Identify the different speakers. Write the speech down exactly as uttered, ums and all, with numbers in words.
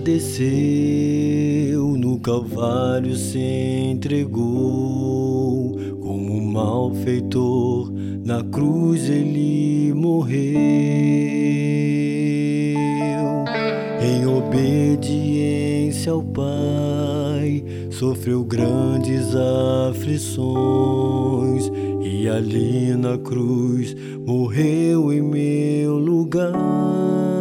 Speaker 1: padeceu, no Calvário se entregou, como um malfeitor, na cruz ele morreu. Em obediência ao Pai, sofreu grandes aflições, e ali na cruz morreu em meu lugar.